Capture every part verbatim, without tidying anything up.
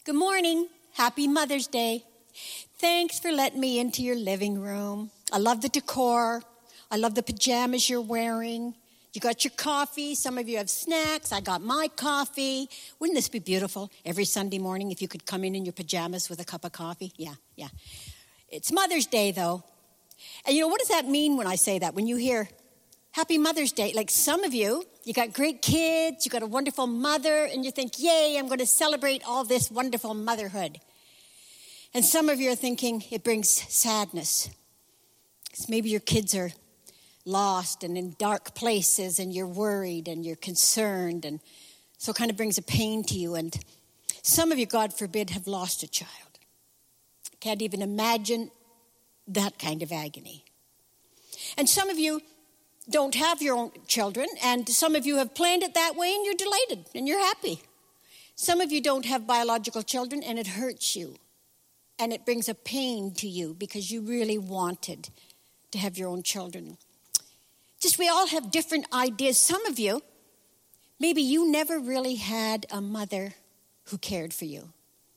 Good morning. Happy Mother's Day. Thanks for letting me into your living room. I love the decor. I love the pajamas you're wearing. You got your coffee. Some of you have snacks. I got my coffee. Wouldn't this be beautiful? Every Sunday morning if you could come in in your pajamas with a cup of coffee. Yeah, yeah. It's Mother's Day, though. And you know, what does that mean when I say that? When you hear Happy Mother's Day, like some of you, you got great kids, you got a wonderful mother, and you think, yay, I'm going to celebrate all this wonderful motherhood. And some of you are thinking it brings sadness. Because maybe your kids are lost and in dark places, and you're worried and you're concerned, and so it kind of brings a pain to you. And some of you, God forbid, have lost a child. Can't even imagine that kind of agony. And some of you don't have your own children, and some of you have planned it that way, and you're delighted, and you're happy. Some of you don't have biological children, and it hurts you, and it brings a pain to you because you really wanted to have your own children. Just we all have different ideas. Some of you, maybe you never really had a mother who cared for you.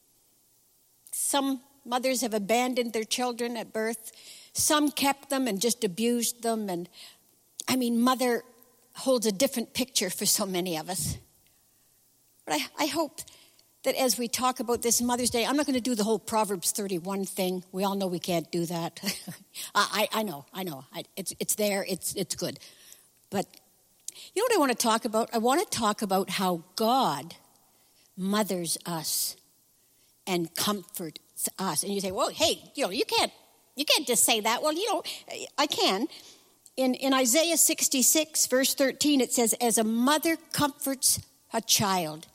Some mothers have abandoned their children at birth. Some kept them and just abused them, and I mean, mother holds a different picture for so many of us. But I, I hope that as we talk about this Mother's Day, I'm not going to do the whole Proverbs thirty-one thing. We all know we can't do that. I, I, I know, I know. I, it's, it's there, it's, it's good. But you know what I want to talk about? I want to talk about how God mothers us and comforts us. And you say, well, hey, you know, you can't, you can't just say that. Well, you know, I can. In, in Isaiah sixty-six, verse thirteen, it says, as a mother comforts a child,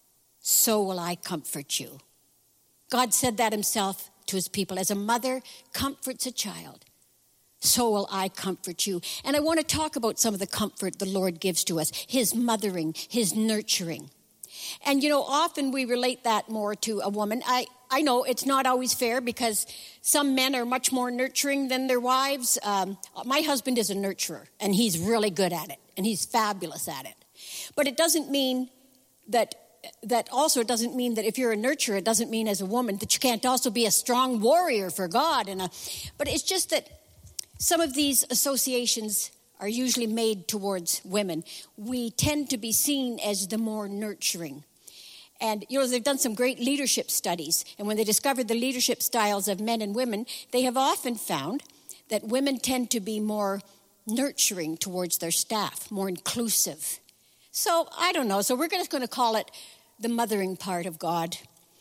so will I comfort you. God said that himself to his people. As a mother comforts a child, so will I comfort you. And I want to talk about some of the comfort the Lord gives to us, his mothering, his nurturing. And, you know, often we relate that more to a woman. I, I know it's not always fair because some men are much more nurturing than their wives. Um, my husband is a nurturer, and he's really good at it, and he's fabulous at it. But it doesn't mean that, that also it doesn't mean that if you're a nurturer, it doesn't mean as a woman that you can't also be a strong warrior for God. And a, but it's just that some of these associations are usually made towards women. We tend to be seen as the more nurturing. And, you know, they've done some great leadership studies. And when they discovered the leadership styles of men and women, they have often found that women tend to be more nurturing towards their staff, more inclusive. So, I don't know. So we're just going to call it the mothering part of God.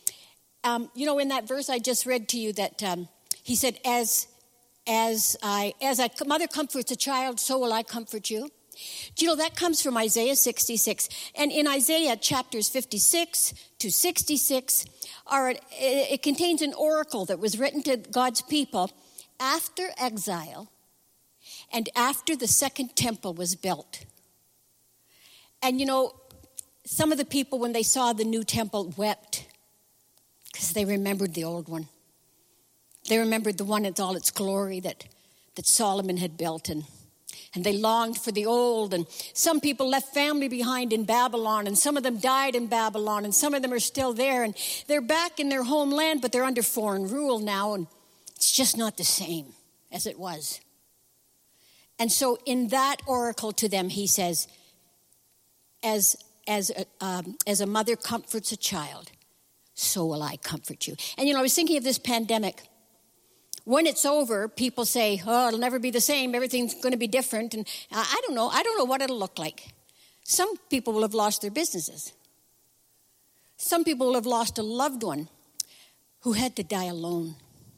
Um, you know, in that verse I just read to you that um, he said, as... As I, as a mother comforts a child, so will I comfort you. Do you know that comes from Isaiah sixty-six? And in Isaiah chapters fifty-six to sixty-six, are, it contains an oracle that was written to God's people after exile and after the second temple was built. And you know, some of the people, when they saw the new temple, wept because they remembered the old one. They remembered the one in all its glory that, that Solomon had built, and, and they longed for the old. And some people left family behind in Babylon, and some of them died in Babylon, and some of them are still there. And they're back in their homeland, but they're under foreign rule now, and it's just not the same as it was. And so in that oracle to them, he says, as, as, a, um, as a mother comforts a child, so will I comfort you. And, you know, I was thinking of this pandemic. When it's over, people say, oh, it'll never be the same. Everything's going to be different. And I don't know. I don't know what it'll look like. Some people will have lost their businesses. Some people will have lost a loved one who had to die alone.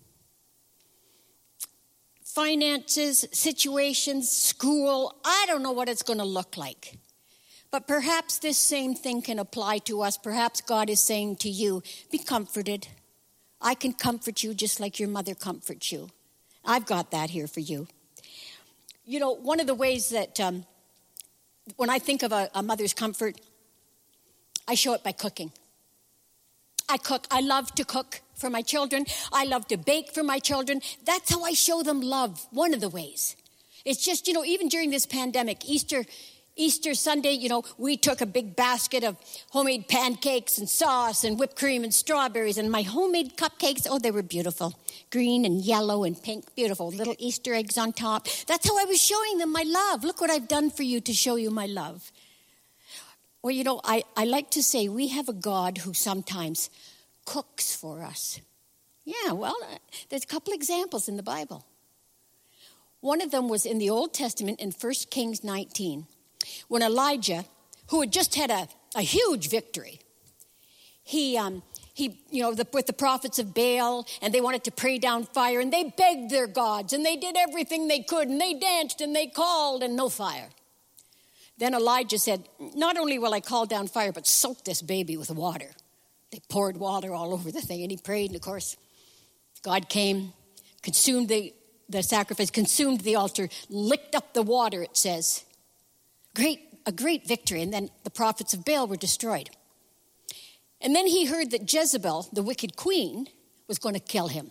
Finances, situations, school, I don't know what it's going to look like. But perhaps this same thing can apply to us. Perhaps God is saying to you, be comforted. I can comfort you just like your mother comforts you. I've got that here for you. You know, one of the ways that um, when I think of a, a mother's comfort, I show it by cooking. I cook. I love to cook for my children. I love to bake for my children. That's how I show them love, one of the ways. It's just, you know, even during this pandemic, Easter Easter Sunday, you know, we took a big basket of homemade pancakes and sauce and whipped cream and strawberries. And my homemade cupcakes, oh, they were beautiful. Green and yellow and pink, beautiful. Little Easter eggs on top. That's how I was showing them my love. Look what I've done for you to show you my love. Well, you know, I, I like to say we have a God who sometimes cooks for us. Yeah, well, uh, there's a couple examples in the Bible. One of them was in the Old Testament in First Kings nineteen, when Elijah, who had just had a, a huge victory, he, um, he, you know, the, with the prophets of Baal, and they wanted to pray down fire, and they begged their gods, and they did everything they could, and they danced, and they called, and no fire. Then Elijah said, not only will I call down fire, but soak this baby with water. They poured water all over the thing, and he prayed, and of course, God came, consumed the, the sacrifice, consumed the altar, licked up the water, it says. Great, a great victory, and then the prophets of Baal were destroyed. And then he heard that Jezebel, the wicked queen, was going to kill him.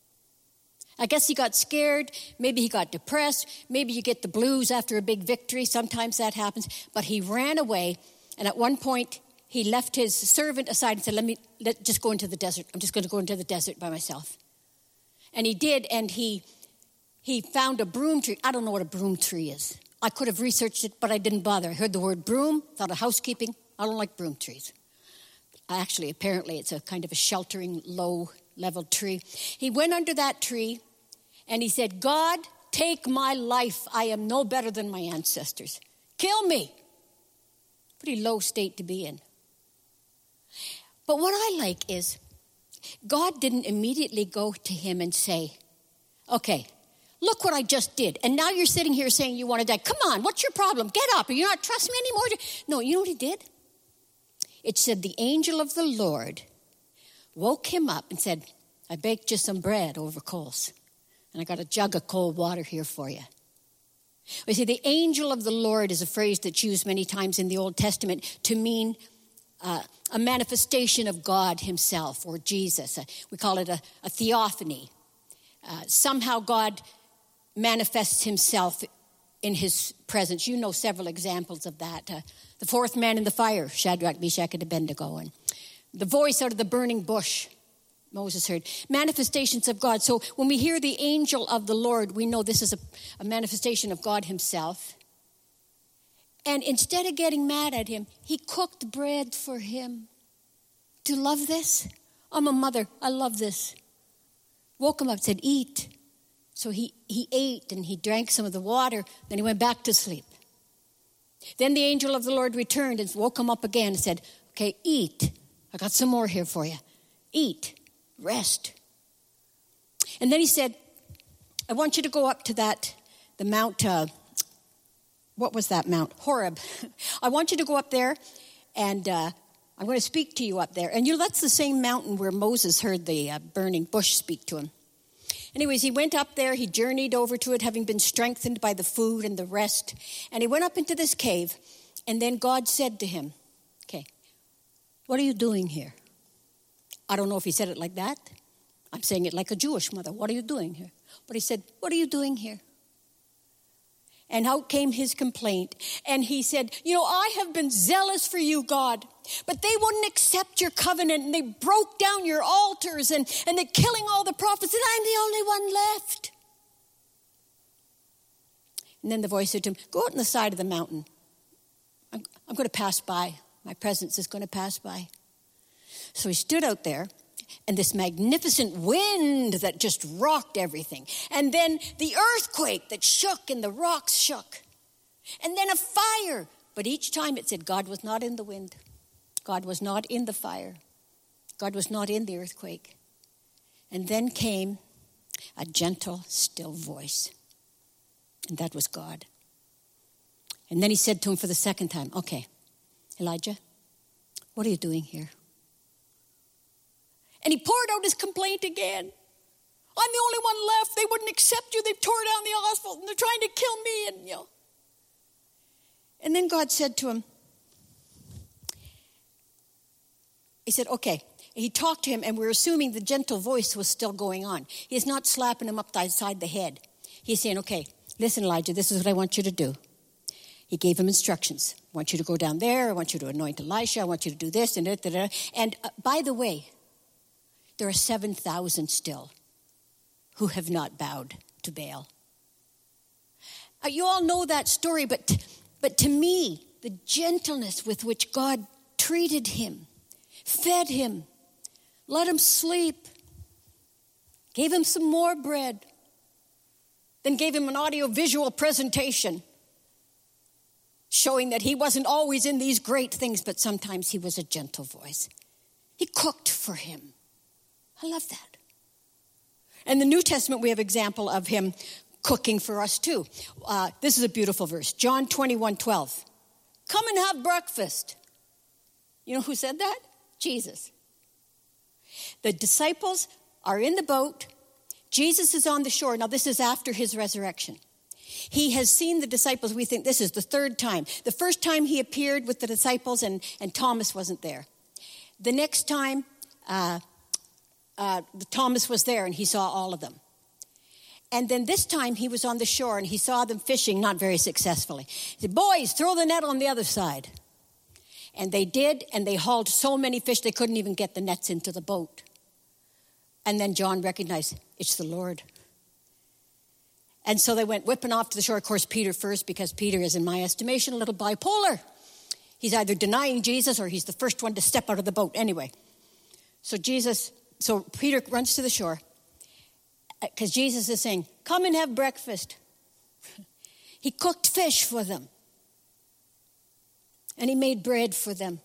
I guess he got scared. Maybe he got depressed. Maybe you get the blues after a big victory. Sometimes that happens. But he ran away, and at one point, he left his servant aside and said, let me let, just go into the desert. I'm just going to go into the desert by myself. And he did, and he he found a broom tree. I don't know what a broom tree is. I could have researched it, but I didn't bother. I heard the word broom, thought of housekeeping. I don't like broom trees. Actually, apparently, it's a kind of a sheltering, low-level tree. He went under that tree, and he said, God, take my life. I am no better than my ancestors. Kill me. Pretty low state to be in. But what I like is, God didn't immediately go to him and say, okay, look what I just did. And now you're sitting here saying you want to die. Come on, what's your problem? Get up. Are you not trusting me anymore? No, you know what he did? It said the angel of the Lord woke him up and said, I baked you some bread over coals. And I got a jug of cold water here for you. You see, the angel of the Lord is a phrase that's used many times in the Old Testament to mean uh, a manifestation of God himself or Jesus. Uh, we call it a, a theophany. Uh, somehow God manifests himself in his presence. You know several examples of that. Uh, the fourth man in the fire, Shadrach, Meshach, and Abednego. And the voice out of the burning bush, Moses heard. Manifestations of God. So when we hear the angel of the Lord, we know this is a, a manifestation of God himself. And instead of getting mad at him, he cooked bread for him. Do you love this? I'm a mother. I love this. Woke him up and said, eat. So he, he ate and he drank some of the water. Then he went back to sleep. Then the angel of the Lord returned and woke him up again and said, okay, eat. I got some more here for you. Eat. Rest. And then he said, I want you to go up to that, the Mount, uh, what was that Mount? Horeb. I want you to go up there and uh, I'm going to speak to you up there. And you know, that's the same mountain where Moses heard the uh, burning bush speak to him. Anyways, he went up there. He journeyed over to it, having been strengthened by the food and the rest. And he went up into this cave. And then God said to him, okay, what are you doing here? I don't know if he said it like that. I'm saying it like a Jewish mother. What are you doing here? But he said, what are you doing here? And out came his complaint. And he said, you know, I have been zealous for you, God. But they wouldn't accept your covenant. And they broke down your altars. And, and they're killing all the prophets. And I'm the only one left. And then the voice said to him, go out on the side of the mountain. I'm, I'm going to pass by. My presence is going to pass by. So he stood out there. And this magnificent wind that just rocked everything. And then the earthquake that shook and the rocks shook. And then a fire. But each time it said God was not in the wind. God was not in the fire. God was not in the earthquake. And then came a gentle, still voice. And that was God. And then he said to him for the second time, okay, Elijah, what are you doing here? And he poured out his complaint again. I'm the only one left. They wouldn't accept you. They've tore down the asphalt and they're trying to kill me. And you know. And then God said to him, he said, okay. He talked to him and we're assuming the gentle voice was still going on. He's not slapping him upside the head. He's saying, okay, listen, Elijah, this is what I want you to do. He gave him instructions. I want you to go down there. I want you to anoint Elisha. I want you to do this and that. Da, da, da. And uh, by the way, there are seven thousand still who have not bowed to Baal. Uh, you all know that story, but, but to me, the gentleness with which God treated him, fed him, let him sleep, gave him some more bread, then gave him an audio-visual presentation showing that he wasn't always in these great things, but sometimes he was a gentle voice. He cooked for him. I love that. In the New Testament, we have example of him cooking for us too. Uh, this is a beautiful verse. John twenty-one twelve. Come and have breakfast. You know who said that? Jesus. The disciples are in the boat. Jesus is on the shore. Now, this is after his resurrection. He has seen the disciples. We think this is the third time. The first time he appeared with the disciples and, and Thomas wasn't there. The next time, uh, uh, Thomas was there and he saw all of them. And then this time he was on the shore and he saw them fishing, not very successfully. He said, boys, throw the net on the other side. And they did, and they hauled so many fish they couldn't even get the nets into the boat. And then John recognized, it's the Lord. And so they went whipping off to the shore. Of course, Peter first, because Peter is, in my estimation, a little bipolar. He's either denying Jesus or he's the first one to step out of the boat. Anyway, so Jesus, so Peter runs to the shore because Jesus is saying, come and have breakfast. He cooked fish for them. And he made bread for them.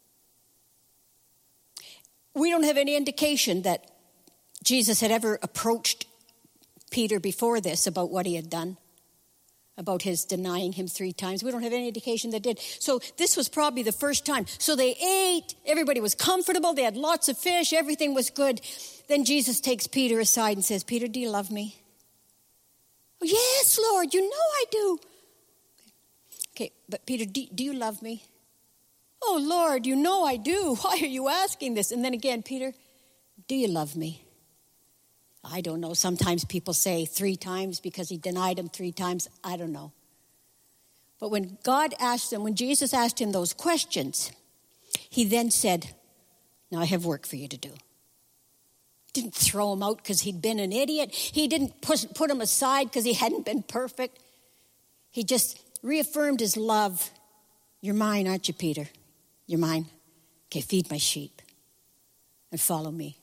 We don't have any indication that Jesus had ever approached Peter before this about what he had done, about his denying him three times. We don't have any indication that did. So this was probably the first time. So they ate. Everybody was comfortable. They had lots of fish. Everything was good. Then Jesus takes Peter aside and says, Peter, do you love me? Oh, yes, Lord, you know I do. Okay, but Peter, do, do you love me? Oh, Lord, you know I do. Why are you asking this? And then again, Peter, do you love me? I don't know. Sometimes people say three times because he denied him three times. I don't know. But when God asked him, when Jesus asked him those questions, he then said, now I have work for you to do. Didn't throw him out because he'd been an idiot. He didn't put, put him aside because he hadn't been perfect. He just reaffirmed his love. You're mine, aren't you, Peter? You're mine. Okay, feed my sheep and follow me.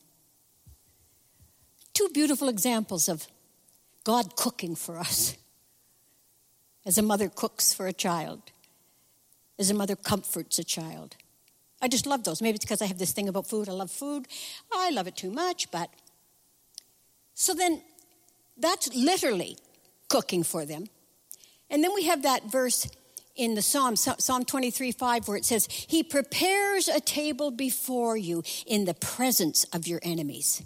Two beautiful examples of God cooking for us. As a mother cooks for a child. As a mother comforts a child. I just love those. Maybe it's because I have this thing about food. I love food. I love it too much, but... So then, that's literally cooking for them. And then we have that verse in the Psalm, Psalm twenty-three five, where it says, he prepares a table before you in the presence of your enemies.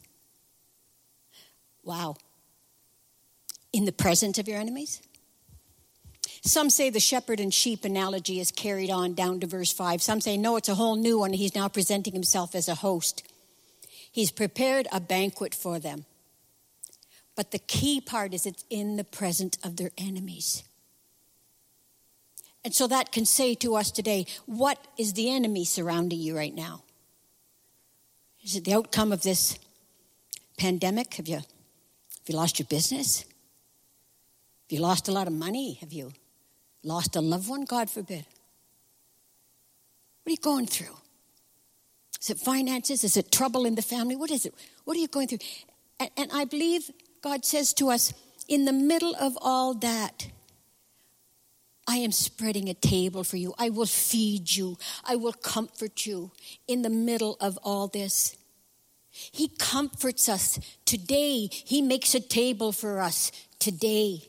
Wow. In the presence of your enemies? Some say the shepherd and sheep analogy is carried on down to verse five. Some say, no, it's a whole new one. He's now presenting himself as a host. He's prepared a banquet for them. But the key part is it's in the presence of their enemies. And so that can say to us today, what is the enemy surrounding you right now? Is it the outcome of this pandemic? Have you, have you lost your business? Have you lost a lot of money? Have you lost a loved one? God forbid. What are you going through? Is it finances? Is it trouble in the family? What is it? What are you going through? And, and I believe God says to us, in the middle of all that, I am spreading a table for you. I will feed you. I will comfort you in the middle of all this. He comforts us today. He makes a table for us today.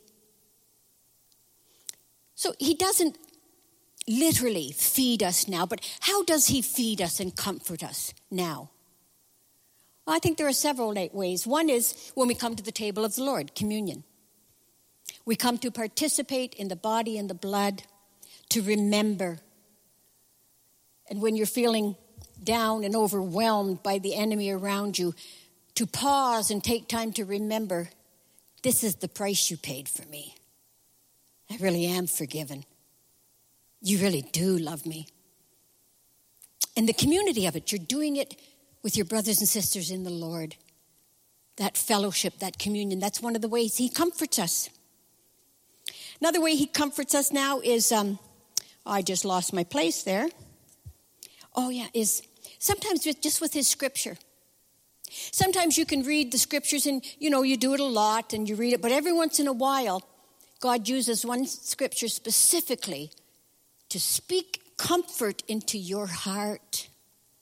So he doesn't literally feed us now, but how does he feed us and comfort us now? Well, I think there are several ways. One is when we come to the table of the Lord, communion. We come to participate in the body and the blood, to remember. And when you're feeling down and overwhelmed by the enemy around you, to pause and take time to remember, this is the price you paid for me. I really am forgiven. You really do love me. And the community of it, you're doing it with your brothers and sisters in the Lord. That fellowship, that communion, that's one of the ways he comforts us. Another way he comforts us now is, um, I just lost my place there. Oh yeah, is sometimes with, just with his scripture. Sometimes you can read the scriptures and, you know, you do it a lot and you read it, but every once in a while, God uses one scripture specifically to speak comfort into your heart.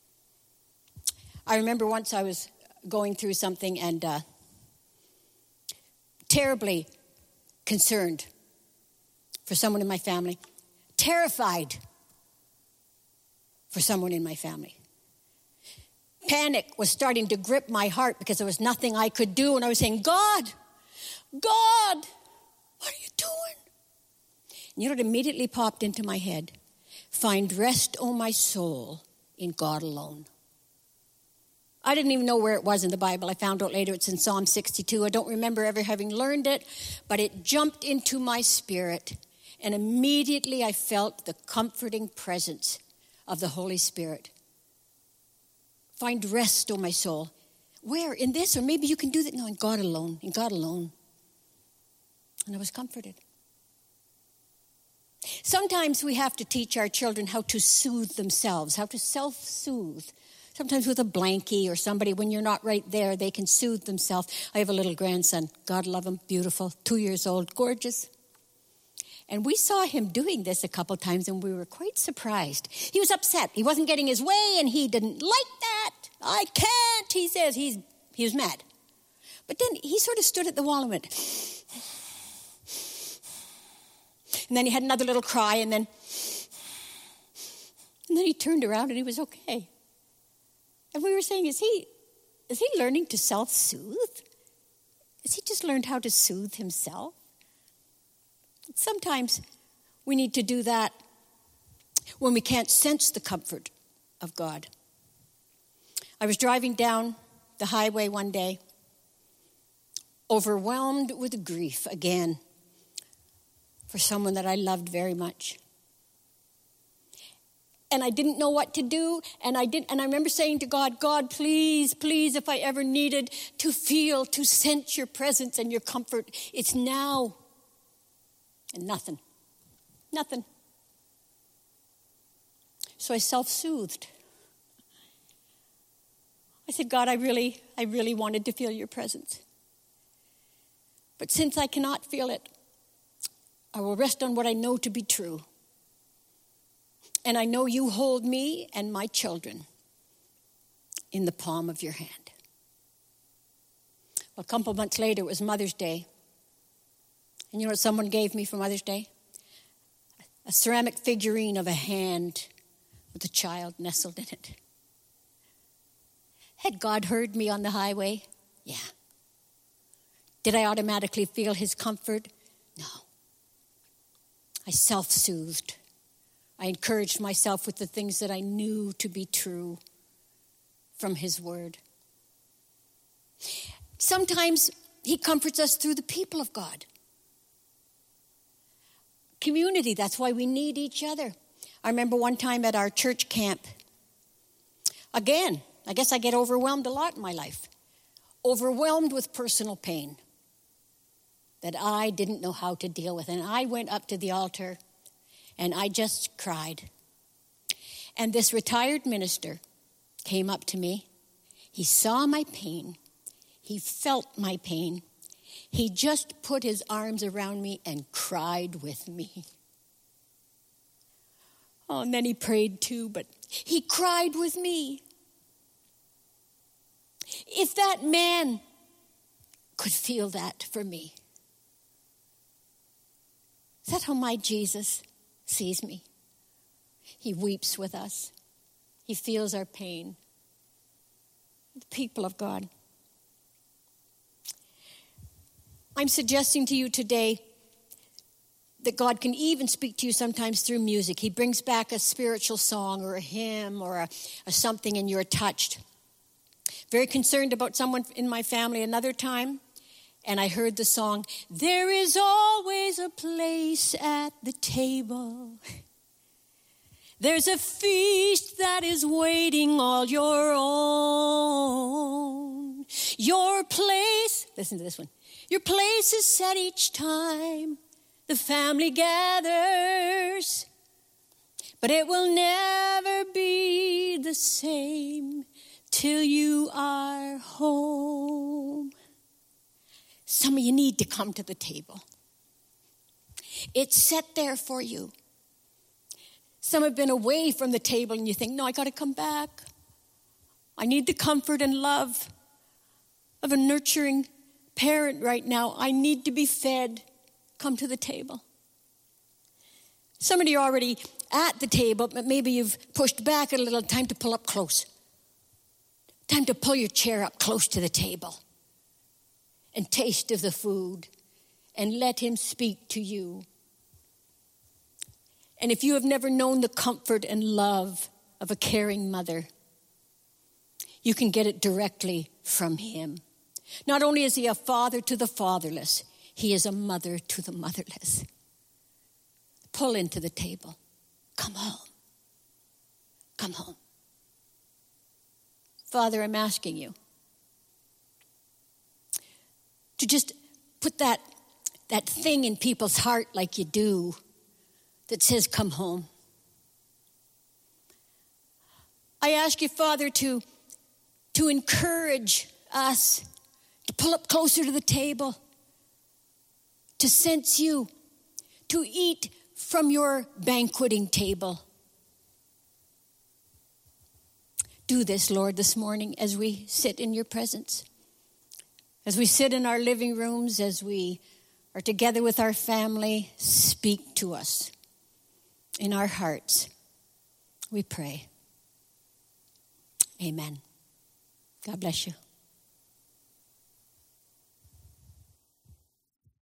I remember once I was going through something and uh, terribly concerned for someone in my family, terrified for someone in my family. Panic was starting to grip my heart because there was nothing I could do, and I was saying, God, God, what are you doing? And you know what immediately popped into my head? Find rest, O my soul, in God alone. I didn't even know where it was in the Bible. I found out later it's in Psalm sixty-two. I don't remember ever having learned it, but it jumped into my spirit, and immediately I felt the comforting presence of the Holy Spirit. Find rest, O my soul. Where? In this? Or maybe you can do that. No, in God alone. In God alone. And I was comforted. Sometimes we have to teach our children how to soothe themselves, how to self-soothe. Sometimes with a blankie or somebody, when you're not right there, they can soothe themselves. I have a little grandson. God love him. Beautiful. Two years old. Gorgeous. And we saw him doing this a couple times, and we were quite surprised. He was upset. He wasn't getting his way, and he didn't like that. I can't, he says. He's, he was mad. But then he sort of stood at the wall and went. And then he had another little cry, and then, and then he turned around, and he was okay. And we were saying, is he, is he learning to self-soothe? Has he just learned how to soothe himself? Sometimes we need to do that when we can't sense the comfort of God. I was driving down the highway one day, overwhelmed with grief again for someone that I loved very much. And I didn't know what to do, and I didn't. And I remember saying to God, God, please, please, if I ever needed to feel, to sense your presence and your comfort, it's now. And nothing. Nothing. So I self-soothed. I said, God, I really, I really wanted to feel your presence. But since I cannot feel it, I will rest on what I know to be true. And I know you hold me and my children in the palm of your hand. Well, a couple months later, it was Mother's Day. And you know what someone gave me for Mother's Day? A ceramic figurine of a hand with a child nestled in it. Had God heard me on the highway? Yeah. Did I automatically feel his comfort? No. I self-soothed. I encouraged myself with the things that I knew to be true from his word. Sometimes he comforts us through the people of God. Community, that's why we need each other. I remember one time at our church camp, again, I guess I get overwhelmed a lot in my life, overwhelmed with personal pain that I didn't know how to deal with. And I went up to the altar and I just cried. And this retired minister came up to me. He saw my pain. He felt my pain. He just put his arms around me and cried with me. Oh, and then he prayed too, but he cried with me. If that man could feel that for me, is that how my Jesus sees me? He weeps with us. He feels our pain. The people of God. I'm suggesting to you today that God can even speak to you sometimes through music. He brings back a spiritual song or a hymn or a, a something and you're touched. Very concerned about someone in my family another time, and I heard the song, "There is always a place at the table." There's a feast that is waiting all your own. Your place, listen to this one. Your place is set each time the family gathers. But it will never be the same till you are home. Some of you need to come to the table. It's set there for you. Some have been away from the table and you think, no, I got to come back. I need the comfort and love of a nurturing parent right now. I need to be fed. Come to the table. Some of you are already at the table, but maybe you've pushed back a little. Time to pull up close. Time to pull your chair up close to the table and taste of the food and let him speak to you. And if you have never known the comfort and love of a caring mother, you can get it directly from him. Not only is he a father to the fatherless, he is a mother to the motherless. Pull into the table. Come home. Come home. Father, I'm asking you to just put that, that thing in people's heart like you do that says, come home. I ask you, Father, to, to encourage us to pull up closer to the table, to sense you, to eat from your banqueting table. Do this, Lord, this morning as we sit in your presence, as we sit in our living rooms, as we are together with our family. Speak to us in our hearts. We pray. Amen. God bless you.